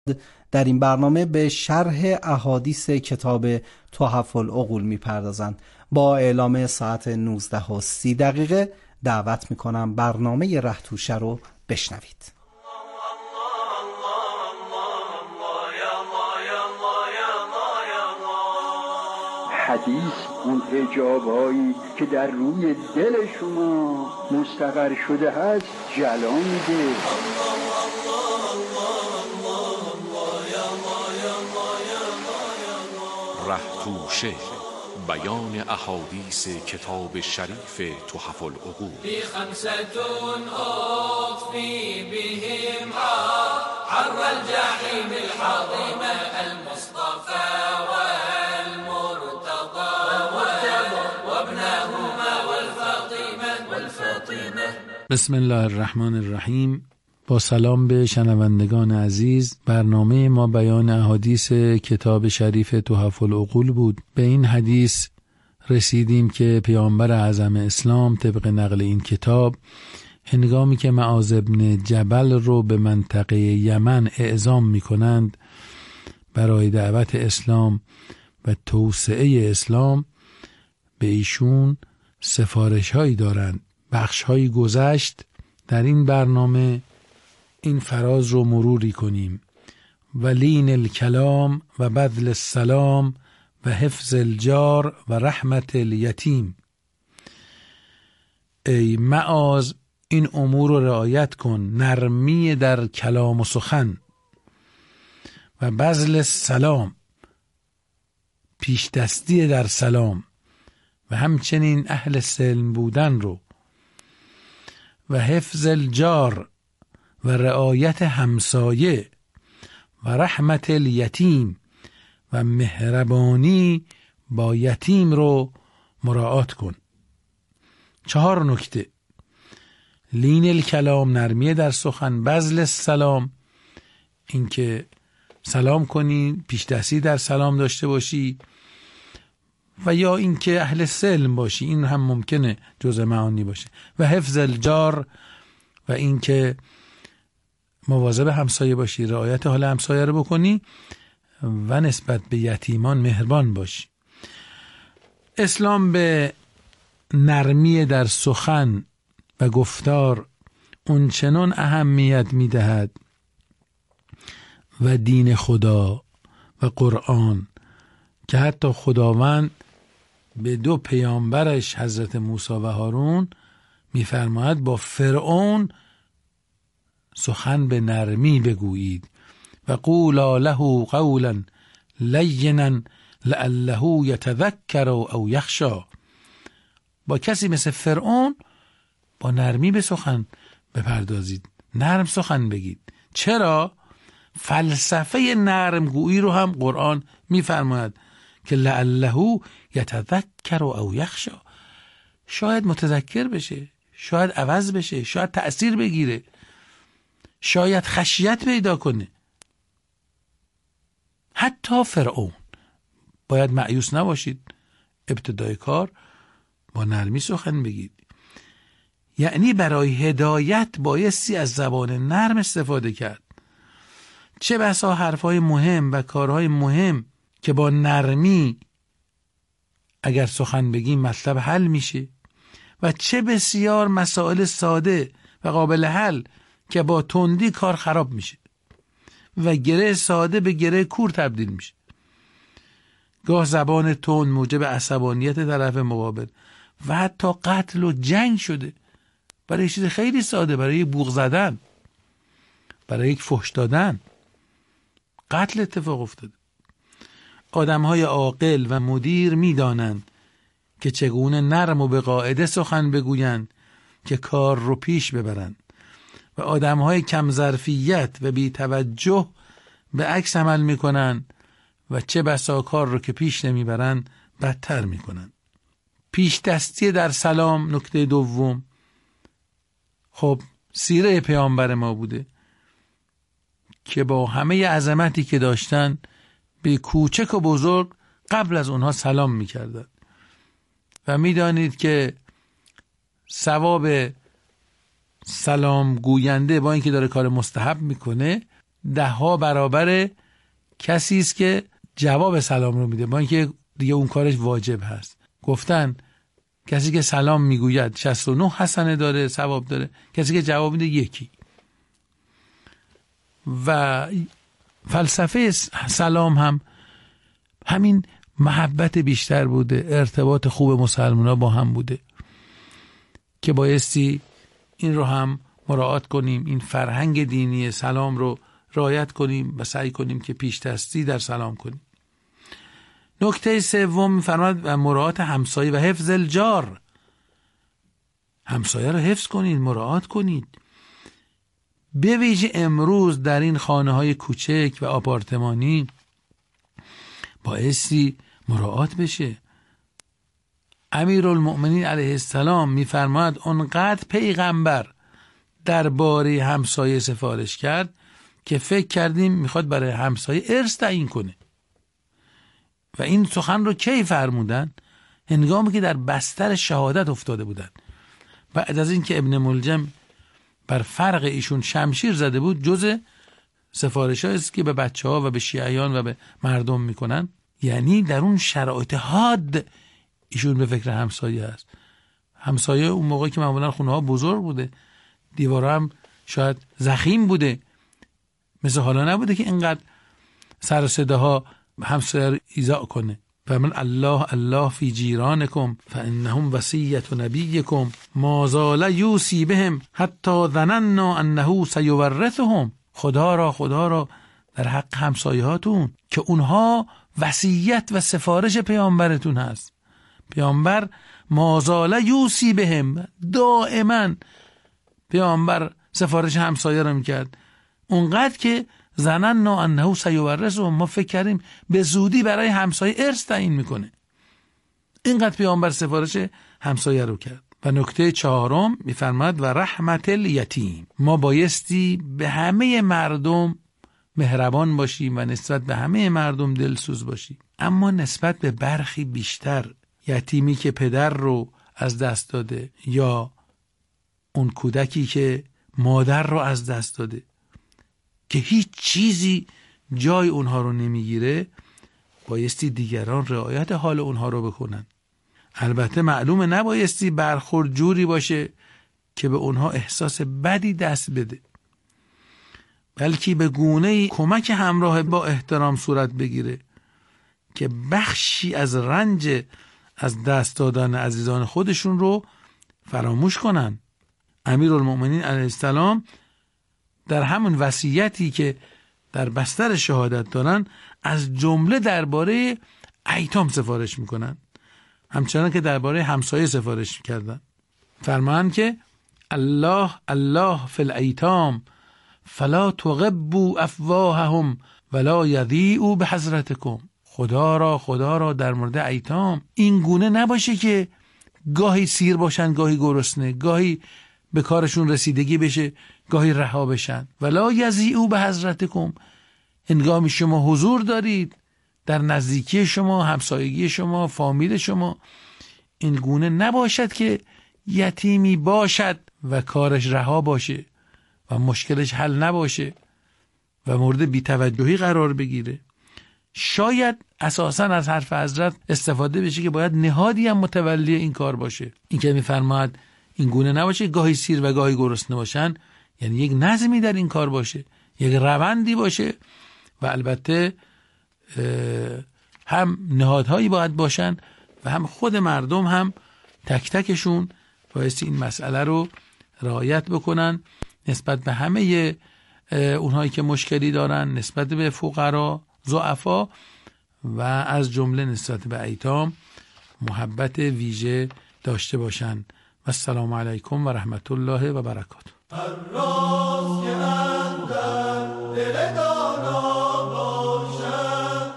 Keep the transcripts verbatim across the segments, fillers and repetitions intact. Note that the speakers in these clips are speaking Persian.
در این برنامه به شرح احادیث کتاب تحف العقول میپردازند. با اعلام ساعت نوزده و سی دقیقه دعوت میکنم برنامه رهتوشه رو بشنوید. حدیث اون حجابایی که در روی دل شما مستقر شده هست جلا میده. رهتوشه، بیان احادیث کتاب شریف تحف العقول. في خمسة أطفي بهم حر الجحيم الحظيم المصطفى والمرتضى وابنهما والفاطمة والفاطمة. بسم الله الرحمن الرحیم. با سلام به شنوندگان عزیز، برنامه ما بیان احادیث کتاب شریف تحف العقول بود. به این حدیث رسیدیم که پیامبر اعظم اسلام طبق نقل این کتاب هنگامی که معاذ بن جبل رو به منطقه یمن اعزام می کنند برای دعوت اسلام و توسعه اسلام، به ایشون سفارش هایی دارند. بخش هایی گذشت. در این برنامه این فراز رو مروری کنیم: ولین الکلام و بذل السلام و حفظ الجار و رحمت الیتیم. ای معاذ، این امور رو رعایت کن، نرمی در کلام و سخن، و بذل السلام، پیش دستی در سلام، و همچنین اهل سلم بودن رو، و حفظ الجار و رعایت همسایه، و رحمت الیتیم و مهربانی با یتیم رو مراعات کن. چهار نکته: لین الکلام، نرمی در سخن; بذل السلام، این که سلام کنی، پیش دستی در سلام داشته باشی، و یا این که اهل سلم باشی، این هم ممکنه جزء معانی باشه. و حفظ الجار، و این که مواظب همسایه باشی، رعایت حال همسایه رو بکنی، و نسبت به یتیمان مهربان باشی. اسلام به نرمی در سخن و گفتار اونچنان اهمیت میدهد و دین خدا و قرآن که حتی خداوند به دو پیامبرش حضرت موسی و هارون میفرماید با فرعون سخن به نرمی بگویید. و قولا له قولا لینا لعله یتذکر او یخشی. با کسی مثل فرعون با نرمی به سخن بپردازید، نرم سخن بگید. چرا؟ فلسفه نرم گویی رو هم قرآن میفرماید که لعله یتذکر او یخشی. شاید متذکر بشه، شاید عوض بشه، شاید تأثیر بگیره، شاید خشیت پیدا کنه. حتی فرعون. باید مایوس نباشید، ابتدای کار با نرمی سخن بگید. یعنی برای هدایت بایستی از زبان نرم استفاده کرد. چه بسا حرفهای مهم و کارهای مهم که با نرمی اگر سخن بگیم مطلب حل میشه، و چه بسیار مسائل ساده و قابل حل که با تندی کار خراب میشه و گره ساده به گره کور تبدیل میشه. گاه زبان تند موجب عصبانیت طرف مقابل و حتی قتل و جنگ شده برای چیز خیلی ساده، برای یک بوق زدن، برای یک فحش دادن، قتل اتفاق افتاده. آدمهای عاقل و مدیر میدانند که چگونه نرم و به قاعده سخن بگویند که کار رو پیش ببرند، و آدمهای کم ظرفیت و بی توجه به عکس عمل میکنن و چه بسا کار رو که پیش نمیبرن بدتر میکنن. پیش دستی در سلام، نکته دوم. خب سیره پیامبر ما بوده که با همه عظمتی که داشتن به کوچک و بزرگ قبل از اونها سلام میکردن، و میدانید که ثواب سلام گوینده با اینکه داره کار مستحب میکنه ده ها برابر کسی است که جواب سلام رو میده، با اینکه دیگه اون کارش واجب هست. گفتن کسی که سلام میگوید شصت و نه حسنه داره، ثواب داره، کسی که جواب میده یکی. و فلسفه سلام هم همین محبت بیشتر بوده، ارتباط خوب مسلمان‌ها با هم بوده که بایستی این رو هم مراعات کنیم، این فرهنگ دینی سلام رو رعایت کنیم و سعی کنیم که پیش‌دستی در سلام کنیم. نکته سوم می‌فرماید مراعات همسایه و حفظ الجار. همسایه رو حفظ کنید، مراعات کنید. به ویژه امروز در این خانه‌های کوچک و آپارتمانی بایستی مراعات بشه. امیرالمؤمنین علیه السلام می‌فرماید اونقدر پیغمبر درباره همسایه سفارش کرد که فکر کردیم میخواد برای همسایه ارث تعیین کنه. و این سخن رو کی فرمودن؟ هنگامی که در بستر شهادت افتاده بودن. بعد از این که ابن ملجم بر فرق ایشون شمشیر زده بود، جز سفارش هایی است که به بچه ها و به شیعیان و به مردم میکنن. یعنی در اون شرایط حاد ایشون به فکر همسایه است. همسایه اون موقعی که معمولا خونه ها بزرگ بوده، دیوارها هم شاید ضخیم بوده، مثل حالا نبوده که اینقدر سر و صداها همسایه رو ایذا کنه. فرمان الله الله فی جیرانکم فانهم وصیة نبیکم ما زال یوصی بهم حتی ظننا انه سیورثهم. خدا را خدا را در حق همسایه‌هاتون که اونها وصیت و سفارش پیامبرتون هست. پیامبر ما زال یوصی بهم، دائما پیامبر سفارش همسایه رو میکرد، اونقدر که ظننا انه سیورثهم، ما فکر کردیم به زودی برای همسایه ارث تعیین میکنه. اینقدر پیامبر سفارش همسایه رو کرد. و نکته چهارم میفرماد و رحمت الیتیم، ما بایستی به همه مردم مهربان باشیم و نسبت به همه مردم دلسوز باشیم، اما نسبت به برخی بیشتر. یتیمی که پدر رو از دست داده یا اون کودکی که مادر رو از دست داده که هیچ چیزی جای اونها رو نمیگیره، بایستی دیگران رعایت حال اونها رو بکنن. البته معلومه نبایستی برخورد جوری باشه که به اونها احساس بدی دست بده، بلکه به گونه‌ای کمک همراه با احترام صورت بگیره که بخشی از رنج از دست دادن عزیزان خودشون رو فراموش کنن. امیرالمؤمنین علیه السلام در همون وصیتی که در بستر شهادت دارن از جمله درباره ایتام سفارش میکنن، همچنان که درباره همسایه سفارش میکردن. فرمان که الله الله فی الایتام فلا تغبوا افواههم ولا یضیعوا بحضرتکم. خدا را خدا را در مورد ایتام این گونه نباشه که گاهی سیر باشن، گاهی گرسنه، گاهی به کارشون رسیدگی بشه، گاهی رها بشن. ولا یضیعوا بحضرتکم، هنگامی شما حضور دارید در نزدیکی شما، همسایگی شما، فامیل شما، این گونه نباشد که یتیمی باشد و کارش رها باشه و مشکلش حل نباشه و مورد بی‌توجهی قرار بگیره. شاید اساساً از حرف حضرت استفاده بشه که باید نهادی هم متولی این کار باشه. این که می‌فرماید این گونه نباشه گاهی سیر و گاهی گرسنه باشن، یعنی یک نظمی در این کار باشه، یک روندی باشه. و البته هم نهادهایی باید باشن و هم خود مردم هم تک تکشون بایستی این مسئله رو رعایت بکنن نسبت به همه اونهایی که مشکلی دارن، نسبت به فقرا، ضعفا و از جمله نسبت به ایتام محبت ویژه داشته باشن. و السلام علیکم و رحمت الله و برکاته. هر راز که اندر دل دانا باشد،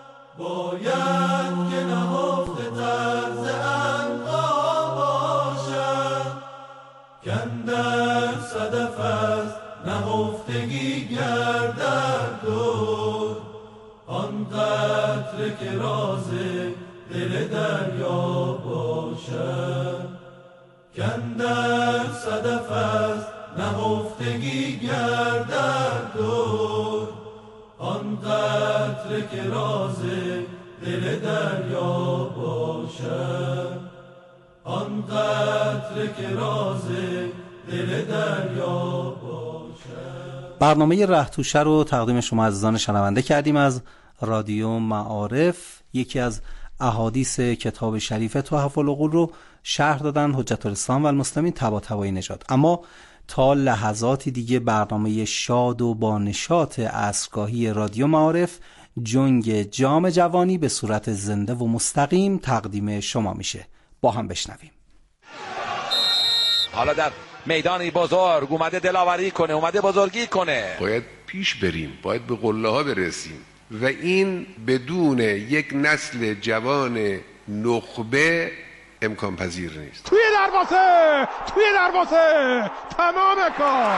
باید که نهفته طرز عنقا باشد، کندر صدف از نهفتگی گردد دور، آن قطره که راز دل دریا باشد، کندر صدف از نهفتگی گردد دور. قطره که راز دل دریا باشد، آن قطره که راز دل دریا باشد. برنامه رهتوشه رو تقدیم شما عزیزان شنونده کردیم از رادیو معارف. یکی از احادیث کتاب شریف تحف العقول رو شرح دادن حجت الاسلام و المسلمین طباطبایی نژاد. اما تا لحظاتی دیگه برنامه شاد و با نشاط عصرگاهی رادیو معارف، جنگ جام جوانی، به صورت زنده و مستقیم تقدیم شما میشه. با هم بشنویم. حالا در میدانی بزرگ اومده دلاوری کنه، اومده بزرگی کنه. باید پیش بریم، باید به قله ها برسیم و این بدون یک نسل جوان نخبه امکان پذیر نیست. توی دروازه، توی دروازه تمام کار.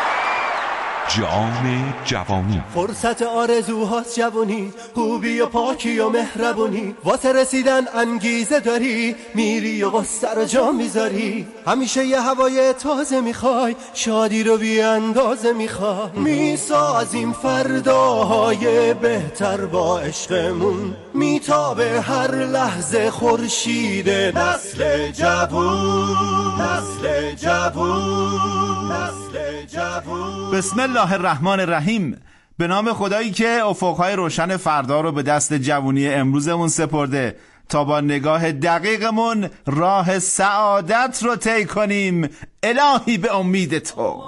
جام جوانی، فرصت آرزوهاست جوانی، خوبی و پاکی و مهربونی، واسه رسیدن انگیزه داری، میری و قصه رو جا میذاری، همیشه یه هوای تازه میخوای، شادی رو بی اندازه میخوای، میسازیم فرداهای بهتر با عشقمون، میتابه هر لحظه خورشید نسل جوون، نسل جوون، نسل جوون. بسم الله الرحمن الرحیم. به نام خدایی که افقهای روشن فردا رو به دست جوونی امروزمون سپرده تا با نگاه دقیقمون راه سعادت رو طی کنیم. الهی به امید تو.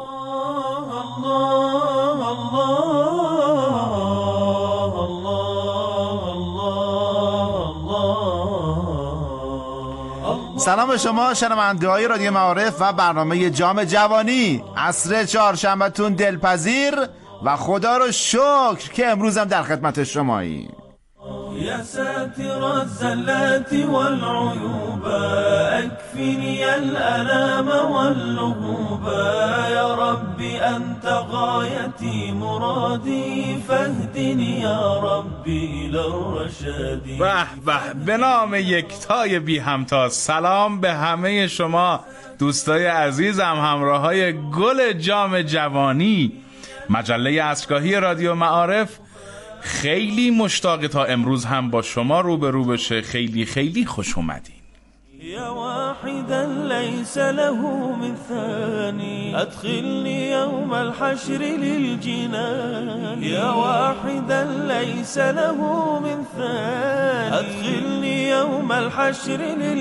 سلام به شما شنونده‌های رادیو معارف و برنامه جام جوانی. عصر چهارشنبه‌تون دلپذیر و خدا رو شکر که امروز هم در خدمت شماییم. يا ساتر الزلات والعيوب اكفني الالام واللغوب يا ربي انت غايتي مرادي فاهدني يا ربي الى الرشاد. به به، به نام یکتای بی همتا. سلام به همه شما دوستای عزیزم، همراهای گل جام جوانی، مجله عصرگاهی رادیو معارف. خیلی مشتاق تا امروز هم با شما روبرو بشه. خیلی خیلی خوش اومدین. یا واحدا لیس له مثانی ادخلنی یوم الحشر للجنان. یا واحدا لیس له مثانی ادخلنی یوم الحشر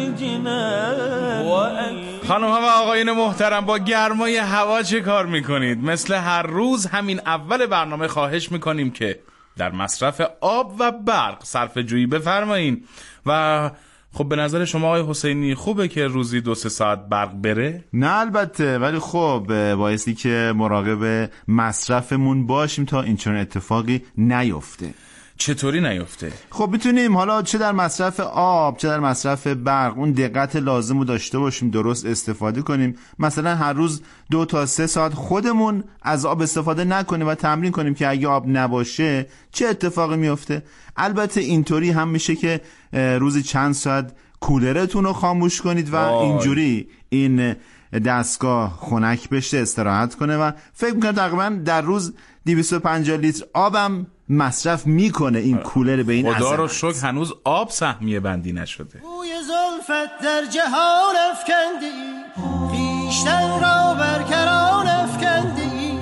للجنان. خانم ها و آقایان محترم، با گرمای هوا چه کار میکنید؟ مثل هر روز همین اول برنامه خواهش میکنیم که در مصرف آب و برق صرف جویی بفرمایین. و خب به نظر شما آقای حسینی خوبه که روزی دو سه ساعت برق بره؟ نه البته، ولی خب بایستی که مراقب مصرفمون باشیم تا این چنین اتفاقی نیفته. چطوری نیفته؟ خب میتونیم حالا چه در مصرف آب چه در مصرف برق اون دقت لازم رو داشته باشیم، درست استفاده کنیم. مثلا هر روز دو تا سه ساعت خودمون از آب استفاده نکنیم و تمرین کنیم که اگه آب نباشه چه اتفاقی میفته. البته اینطوری هم میشه که روزی چند ساعت کولرتون رو خاموش کنید و آی. اینجوری این دستگاه خنک بشه، استراحت کنه و فکر میکنم تقریبا در روز دویست و پنجاه لیتر آبم مصرف میکنه این کولر به این عظمت. خدا رو شکر هنوز آب سهمیه بندی نشده. بوی زلفت در جهان افکندی، خیشتن را برکران افکندی،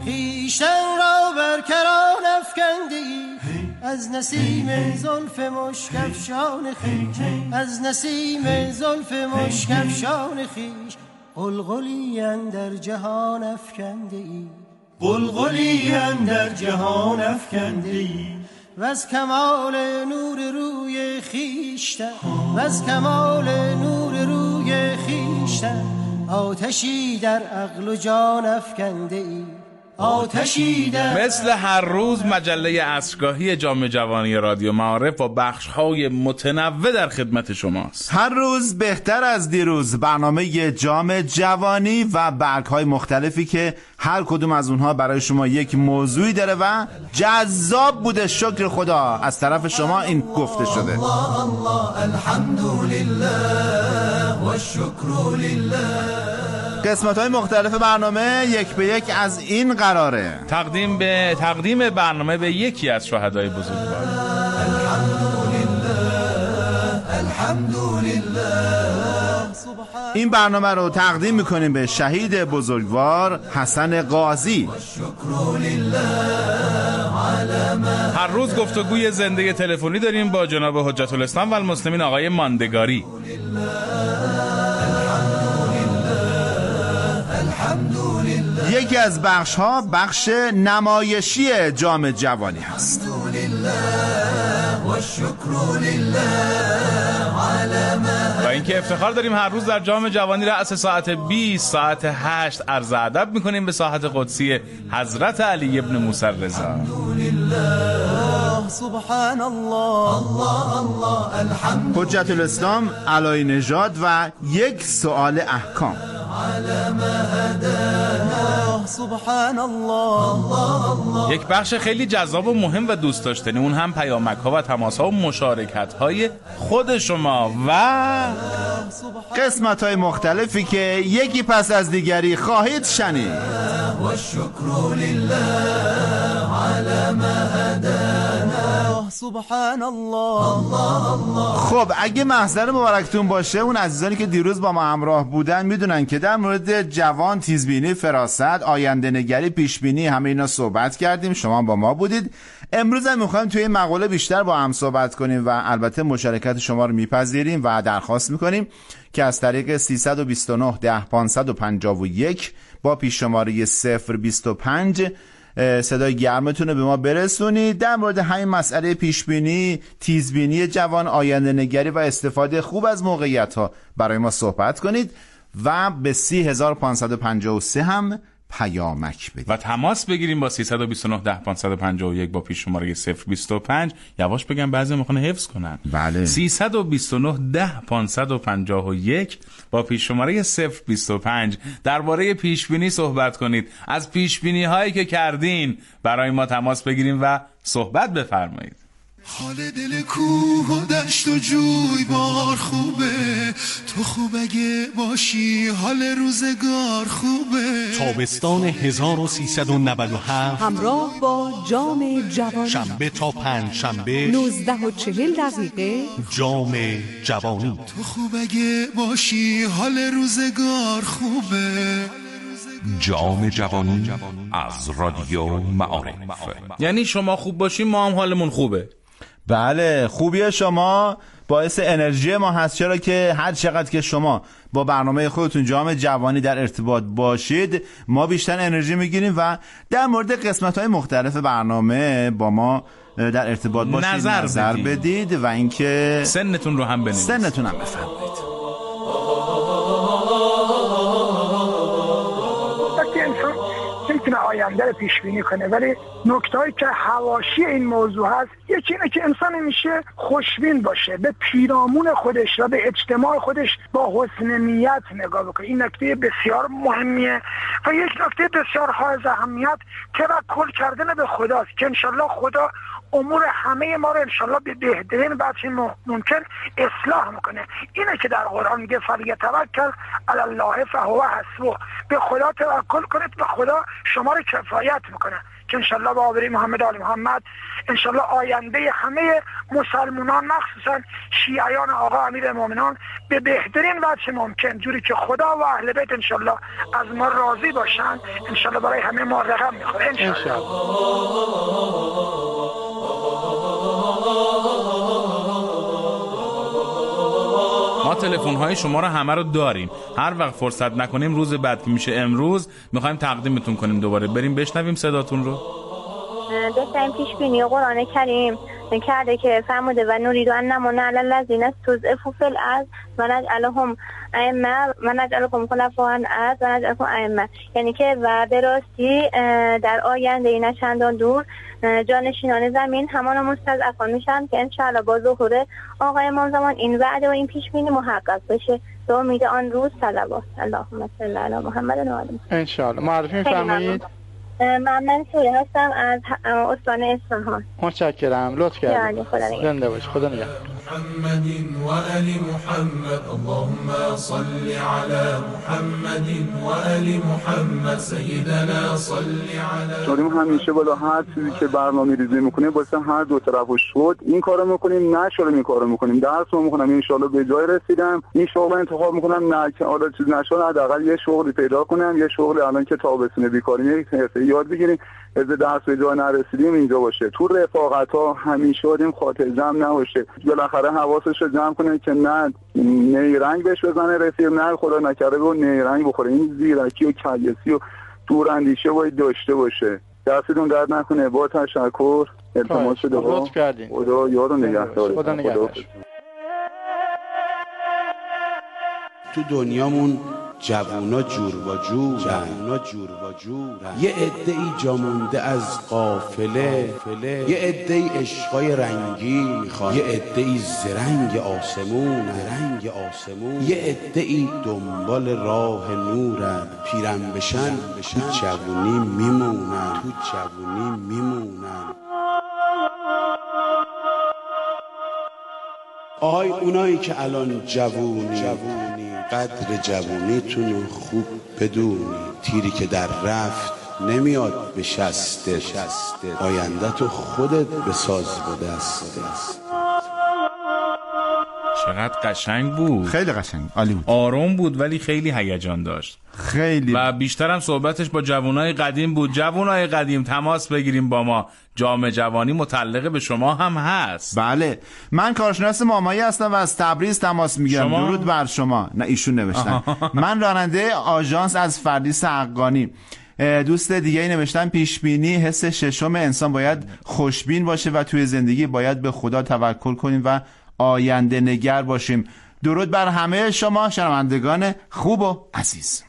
خیشتن را برکران افکندی، از نسیم زلف مشکفشان خیش، از نسیم زلف مشکفشان خیش، قلقلی اندر جهان افکندی، قلقلی اندر جهان افکندی، و از کمال نور روی خیشتن، و از کمال نور روی خیشتن، آتشی در عقل و جان افکندی، آتشی در. مثل هر روز مجله عصرگاهی جام جوانی رادیو معارف با بخش‌های متنوع در خدمت شماست. هر روز بهتر از دیروز، برنامه جام جوانی و برگ‌های مختلفی که هر کدوم از اونها برای شما یک موضوعی داره و جذاب بوده. شکر خدا از طرف شما این گفته شده. الله الله الحمدلله و الشکر لله. قسمت‌های مختلف برنامه یک به یک از این قراره. تقدیم به تقدیم برنامه به یکی از شهدای بزرگوار. این برنامه رو تقدیم میکنیم به شهید بزرگوار حسن قاضی. هر روز گفتگوی زنده تلفنی داریم با جناب حجت الاسلام و المسلمین آقای ماندگاری. یکی از بخش ها بخش نمایشی جام جوانی هست. و اینکه افتخار داریم هر روز در جام جوانی رأس ساعت بیست ساعت هشت عرض ادب میکنیم به ساحت قدسی حضرت علی ابن موسی رضا. سبحان الله الله الله الحمد حجت الاسلام علای نژاد و یک سوال احکام. سبحان الله. یک بخش خیلی جذاب و مهم و دوست داشتنی، اون هم پیامک ها و تماس ها و مشارکت های خود شما و قسمت های مختلفی که یکی پس از دیگری خواهید شنید. و شکر لله علی ما هدانا سبحان الله. خب اگه محضر مبارکتون باشه، اون عزیزانی که دیروز با ما همراه بودن میدونن که در مورد جوان، تیزبینی، فراست، آینده نگری، پیشبینی، همه اینا صحبت کردیم. شما با ما بودید. امروز هم میخوایم توی این مقاله بیشتر با هم صحبت کنیم و البته مشارکت شما رو میپذیریم و درخواست میکنیم که از طریق سیصد و بیست و نه ده پانصد و پنجاه و یک با پیش شماره صفر بیست و پنج صدای گرمتون رو به ما برسونید. در مورد همین مسئله پیشبینی، تیزبینی جوان، آینده نگری و استفاده خوب از موقعیت ها برای ما صحبت کنید و به سی هزار و پانصد و پنجاه و سه هم پیامک بدید و تماس بگیریم با سیصد و بیست و نه ده پانصد و پنجاه و یک با پیش شماره صفر بیست و پنج. یواش بگم بعضی میخوان حفظ کنن. بله. سیصد و بیست و نه ده پانصد و پنجاه و یک با پیش شماره صفر بیست و پنج درباره پیشبینی صحبت کنید. از پیشبینی هایی که کردین برای ما تماس بگیریم و صحبت بفرمایید. حال دل کوه و دشت و جوی بار خوبه، تو خوب اگه باشی حال روزگار خوبه. تابستان هزار و سیصد و نود و هفت همراه با جام جوانی، شنبه تا پنج شنبه نوزده و چهل دقیقه جام جوانی. تو خوب اگه باشی حال روزگار خوبه. جام جوانی از رادیو معارف. یعنی شما خوب باشیم ما هم حالمون خوبه. بله، خوبی شما باعث انرژی ما هست، چرا که هر چقدر که شما با برنامه خودتون جام جوانی در ارتباط باشید ما بیشتر انرژی میگیریم و در مورد قسمت‌های مختلف برنامه با ما در ارتباط باشید، نظر, نظر بدید. بدید و اینکه سنتون رو هم بنویسید. سنتون هم بفرمایید. میتونه آینده رو پیش بینی کنه، ولی نکته‌ای که حواشی این موضوع هست یکی اینه که انسان میشه خوشبین باشه، به پیرامون خودش و به اجتماع خودش با حسن نیت نگاه بکنه. این نکته بسیار مهمیه و یک نکته بسیار حائز اهمیت توکل کردن به خداست که انشالله خدا امور همه ما رو انشالله به بهترین وجه ممکن اصلاح میکنه. اینه که در قرآن میگه فلیتوکل علی الله فهو حسبه، به خدا توکل کنید، به خدا شما رو کفایت میکنه که انشالله با آوری محمد آل محمد انشالله آینده همه مسلمانان مخصوصا شیعیان آقا امیر مومنان به بهترین وجه ممکن، جوری که خدا و اهل بیت انشالله از ما راضی باشن، انشالله برای همه ما رقم میخوره انشالله. ما تلفن های شما رو همه رو داریم، هر وقت فرصت نکنیم روز بعد که میشه امروز میخوایم تقدیمتون کنیم دوباره. بریم بشنویم صداتون رو. داشتیم پیش بینی قرآن کریم کرده که فرموده و نوریدو ان نمون علی الذین استضعفوا فی الارض و نجعلهم ائمه و نجعلهم خلفاء الارض و نجعلهم ائمه، یعنی که و به راستی در آینده نه چندان دور جانشینان زمین همان مستضعفان میشن که انشاءالله با ظهور آقای امام زمان این وعده و این پیش بینی محقق بشه. به امید آن روز صلوات. اللهم صل علی محمد و آله. انشاءالله. معرفی می‌فرمایید؟ من منصوری هستم از استان اصفهان. متشکرم، لطف کردید. زنده باش. خدا نگهدار. محمد وآل محمد اللهم صل على محمد وآل محمد سيدنا صل على. داریم همیشه بالا هر چیزی که برنامه ریزی میکنیم واسه هر دو طرف شد این کارو میکنیم، نه شروع این کارو میکنیم، درس رو میکنم ان شاءالله به جای رسیدم، این شغل انتخاب میکنم، نه که حالا چیز نشه حداقل یه شغلی پیدا کنم، یه شغل الان که تابستون بیکاری یک حرفه یاد بگیریم، از درس به جای نرسیدیم اینجا باشه. تو رفاقت ها همیشه آدم خاطر جمع نباشه، بالاخره حواسش رو جمع کنه که نه نیرنگ بهش بزنه رفیق، نه خدا نکرده به نیرنگ بخوره. این زیرکی و کیسی و دوراندیشه باید داشته باشه. دستتون درد نکنه. با تشکر، التماس دعا، خدا یاد و نگهدار. خدا نگهدار. تو دنیامون جوونا جور با جور جوونا جور با جور یه عده‌ای جا مونده از قافله، یه عده‌ای عشقای رنگی میخوان، یه عده‌ای زرنگ آسمون رنگ آسمون یه عده‌ای دنبال راه نورن، پیرن بشن تو جوونی میمونن، تو جوونی میمونن. آهای اونایی که الان جوونی جوونی قدر جوونیتون خوب بدونی، تیری که در رفت نمیاد به شسته، آینده تو خودت بساز به دست. چقدر قشنگ بود، خیلی قشنگ، عالی بود، آروم بود ولی خیلی هیجان داشت خیلی، و بیشتر هم صحبتش با جوانای قدیم بود. جوانای قدیم تماس بگیریم با ما، جام جوانی متعلق به شما هم هست. بله، من کارشناس مامایی هستم و از تبریز تماس میگیرم. درود بر شما. نه ایشون نوشتن. من راننده آژانس از فردیس حقانی. دوست دیگه ای نوشتن پیش بینی حس ششم انسان باید خوشبین باشه و توی زندگی باید به خدا توکل کنیم و آینده نگر باشیم. درود بر همه شما شنوندگان خوب و عزیز.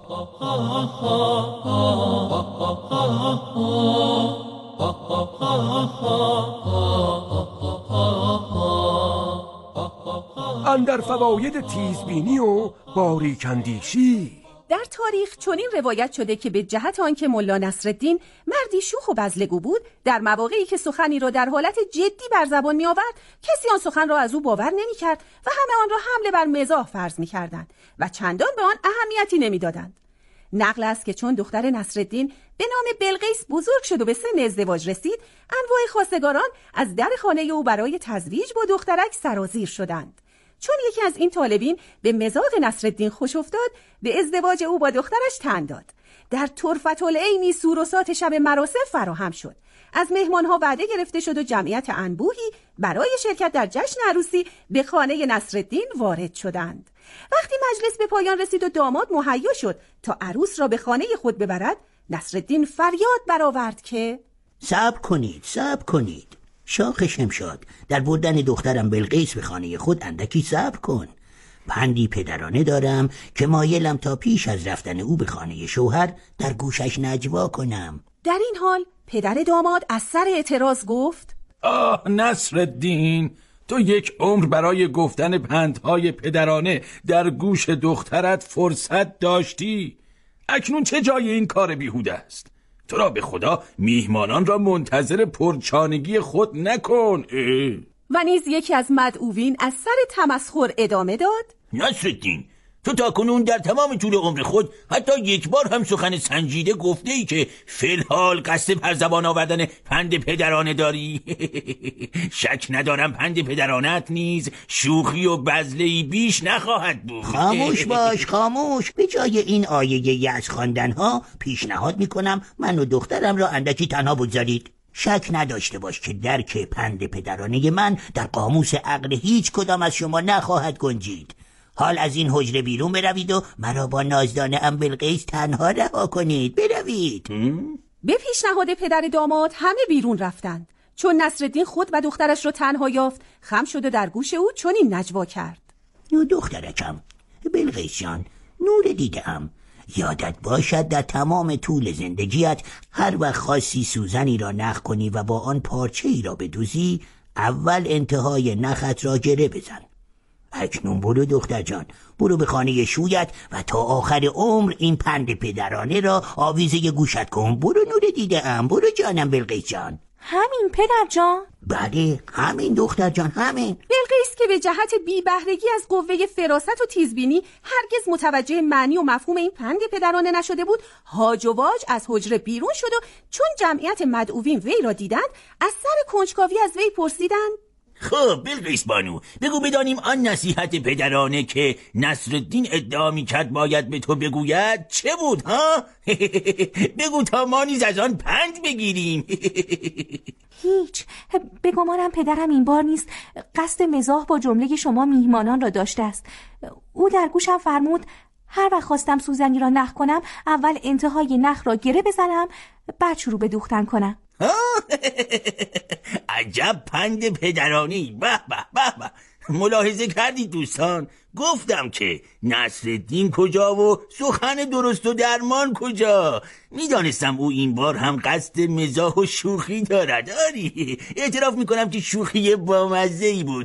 اندر فواید تیزبینی و باریکندیشی. در تاریخ چنین روایت شده که به جهت آنکه ملا نصرالدین مردی شوخ و بزلگو بود، در مواقعی که سخنی را در حالت جدی بر زبان می آورد کسی آن سخن را از او باور نمی کرد و همه آن را حمله بر مزاح فرض می کردند و چندان به آن اهمیتی نمی دادند. نقل است که چون دختر نصرالدین به نام بلقیس بزرگ شد و به سن ازدواج رسید، انواع خواستگاران از در خانه او برای تزویج با دخترک سرازیر شدند. چون یکی از این طالبین به مزاح نصرالدین خوش افتاد، به ازدواج او با دخترش تن داد. در طرفة العینی سوروسات شب مراسم فراهم شد. از مهمانها وعده گرفته شد و جمعیت انبوهی برای شرکت در جشن عروسی به خانه نصرالدین وارد شدند. وقتی مجلس به پایان رسید و داماد مهیا شد تا عروس را به خانه خود ببرد، نصرالدین فریاد برآورد که صبر کنید، صبر کنید. شاخ شمشاد، در بردن دخترم بلقیس به خانه خود اندکی صبر کن. پندی پدرانه دارم که مایلم تا پیش از رفتن او به خانه شوهر در گوشش نجوا کنم. در این حال پدر داماد از سر اعتراض گفت: آه نصرالدین، تو یک عمر برای گفتن پندهای پدرانه در گوش دخترت فرصت داشتی. اکنون چه جای این کار بیهوده است؟ تو را به خدا میهمانان را منتظر پرچانگی خود نکن. اه. و نیز یکی از مدعوین از سر تمسخر ادامه داد: نصرالدین، تو تا کنون در تمام طول عمر خود حتی یک بار هم سخن سنجیده گفته ای که فی الحال قصد پر زبان آوردن پند پدرانه داری؟ شک ندارم پند پدرانت نیز شوخی و بزله‌ای بیش نخواهد بود. خاموش باش، خاموش. به جای این آیه یأس خواندن ها پیشنهاد میکنم من و دخترم را اندکی تنها بگذارید. شک نداشته باش که درک پند پدرانه من در قاموس عقل هیچ کدام از شما نخواهد گنجید. حال از این حجره بیرون بروید و مرا با نازدانه ام بلقیس تنها رها کنید. بروید. به پیشنهاد پدر داماد همه بیرون رفتند. چون نصرالدین خود و دخترش را تنها یافت، خم شد و در گوش او چنین نجوا کرد: نو دخترکم، بلقیس جان، نور دیدم. یادت باشد در تمام طول زندگیت هر وقت خاصی سوزنی را نخ کنی و با آن پارچه ای را بدوزی، اول انتهای نخت را گره بزن. اکنون برو دختر جان، برو به خانه شویت و تا آخر عمر این پند پدرانه را آویزه گوشت کن. برو نور دیده ام، برو جانم بلقیس جان. همین پدر جان؟ بله همین دختر جان، همین. بلقیس که به جهت بی بهرگی از قوه فراست و تیزبینی هرگز متوجه معنی و مفهوم این پند پدرانه نشده بود، هاج و واج از حجره بیرون شد و چون جمعیت مدعوین وی را دیدند از سر کنجکاوی از وی پرسیدند: خب بلقیس بانو، بگو بدانیم آن نصیحت پدرانه که نصرالدین ادعا می‌کرد باید به تو بگوید چه بود ها؟ بگو تا ما نیز از آن پند بگیریم. هیچ، به گمانم پدرم این بار نیست قصد مزاح با جمله شما میهمانان را داشته است. او در گوشم فرمود هر وقت خواستم سوزنی را نخ کنم اول انتهای نخ را گره بزنم بعد شروع به دوختن کنم. عجب پند پدرانی. به به به به. ملاحظه کردید دوستان؟ گفتم که نصرالدین کجا و سخن درست و درمان کجا. میدانستم او این بار هم قصد مزاح و شوخی دارد. آری اعتراف میکنم که شوخی بامزه‌ای بود.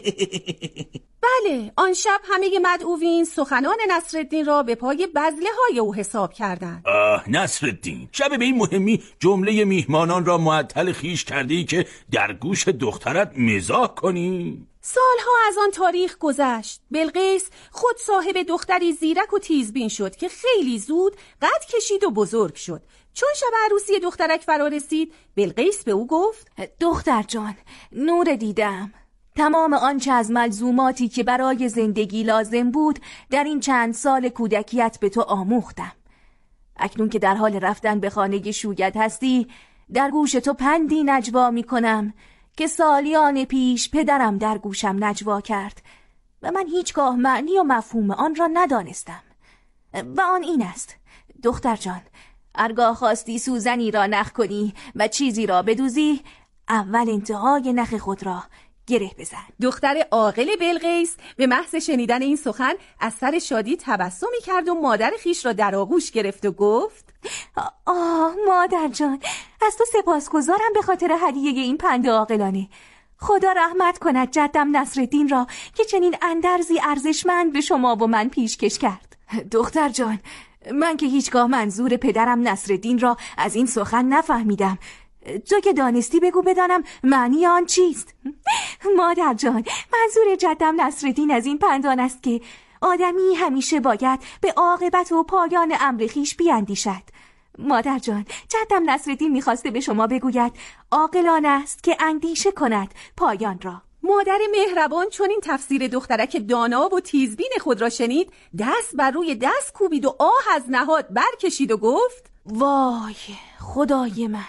بله، آن شب همه مدعوین سخنان نصرالدین را به پای بذله های او حساب کردند. آه نصرالدین، شب به این مهمی جمله میهمانان را معطل خیش کردی که در گوش دخترت مزاح کنی؟ سالها از آن تاریخ گذشت. بلقیس خود صاحب دختری زیرک و تیزبین شد که خیلی زود قد کشید و بزرگ شد. چون شب عروسی دخترک فرا رسید، بلقیس به او گفت: دختر جان، نور دیدم. تمام آنچه از ملزوماتی که برای زندگی لازم بود در این چند سال کودکیت به تو آموختم. اکنون که در حال رفتن به خانه شوگت هستی، در گوش تو پندی نجوا می کنم که سالیان پیش پدرم در گوشم نجوا کرد و من هیچگاه معنی و مفهوم آن را ندانستم. و آن این است: دختر جان، هرگاه خواستی سوزنی را نخ کنی و چیزی را بدوزی، اول انتهای نخ خود را گره بزن. دختر عاقل بلقیس به محض شنیدن این سخن از سر شادی تبسمی کرد و مادر خیش را در آغوش گرفت و گفت: آه مادر جان، از تو سپاسگزارم به خاطر هدیه این پند عاقلانه. خدا رحمت کند جدم نصرالدین را که چنین اندرزی ارزشمند به شما و من پیشکش کرد. دختر جان، من که هیچگاه منظور پدرم نصرالدین را از این سخن نفهمیدم. تو که دانستی بگو بدانم معنی آن چیست. مادر جان، منظور جدم نصرالدین از این پندان است که آدمی همیشه باید به عاقبت و پایان امر خویش بیاندیشد. مادر جان، جدم نصرالدین میخواسته به شما بگوید عاقلانه است که اندیشه کند پایان را. مادر مهربان چون این تفسیر دخترک دانا و تیزبین خود را شنید، دست بر روی دست کوبید و آه از نهاد برکشید و گفت: وای خدای من،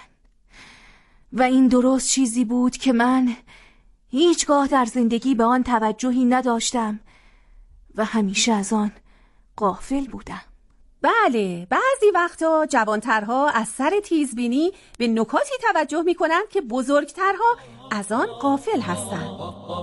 و این درست چیزی بود که من هیچگاه در زندگی به آن توجهی نداشتم و همیشه از آن غافل بودم. بله، بعضی وقتا جوانترها از سر تیزبینی به نکاتی توجه می کنند که بزرگترها از آن غافل هستند.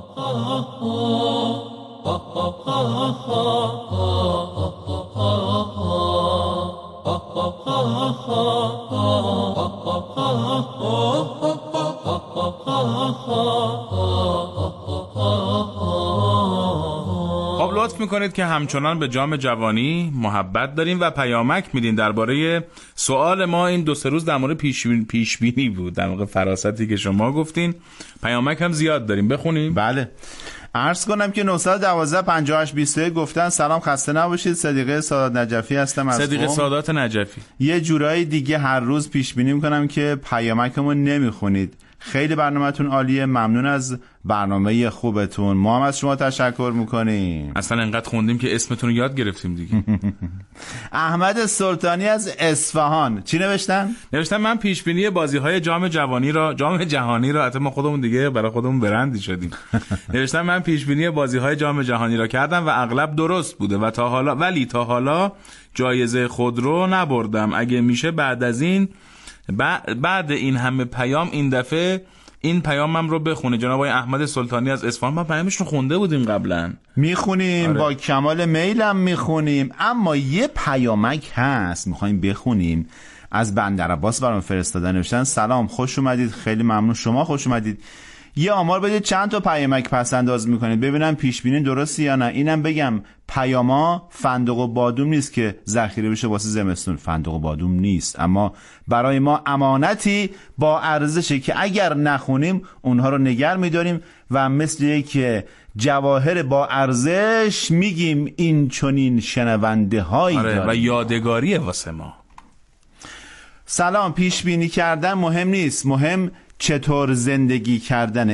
خب لطف میکنید که همچنان به جام جوانی محبت داریم و پیامک میدین درباره سوال ما. این دو سه روز در مورد پیش بینی بود، در واقع فراستی که شما گفتین. پیامک هم زیاد داریم، بخونیم. بله، عرض کنم که نه یک دو پنجاه و هشت بیست و یک گفتن سلام، خسته نباشید. صدیقه سادات نجفی هستم از صدیقه سادات نجفی. یه جورایی دیگه هر روز پیش بینی میکنم که پیامکمو نمیخونید. خیلی برنامه‌تون عالیه، ممنون از برنامه خوبتون. ما هم از شما تشکر میکنیم. اصلا انقدر خوندیم که اسمتون رو یاد گرفتیم دیگه. احمد سلطانی از اصفهان چی نوشتن؟ نوشتن من پیش بینی بازی‌های جام جوانی را جام جهانی را حتی ما خودمون دیگه برای خودمون برندی شدیم. نوشتن من پیش بینی بازی‌های جام جهانی را کردم و اغلب درست بوده و تا حالا ولی تا حالا جایزه خود رو نبردم. اگه میشه بعد از این بعد این همه پیام این دفعه این پیامم رو بخونه. جناب آقای احمد سلطانی از اصفهان. ما پیامش رو خونده بودیم قبلا، میخونیم. آره. با کمال میلم میخونیم، اما یه پیامک هست میخوایم بخونیم. از بندر عباس برام فرستادن، نوشتن سلام، خوش اومدید، خیلی ممنون، شما خوش اومدید. یه آمار بدید چند تا پیامک پس انداز میکنید ببینم پیش بینی درسته یا نه. اینم بگم پیاما فندق و بادوم نیست که ذخیره بشه واسه زمستون، فندق و بادوم نیست، اما برای ما امانتی با ارزشه که اگر نخونیم اونها رو نگه میداریم و مثل یک جواهر با ارزش میگیم این چنین شنونده هایی آره و یادگاریه واسه ما. سلام، پیش بینی کردن مهم نیست، مهم چطور زندگی کردنه.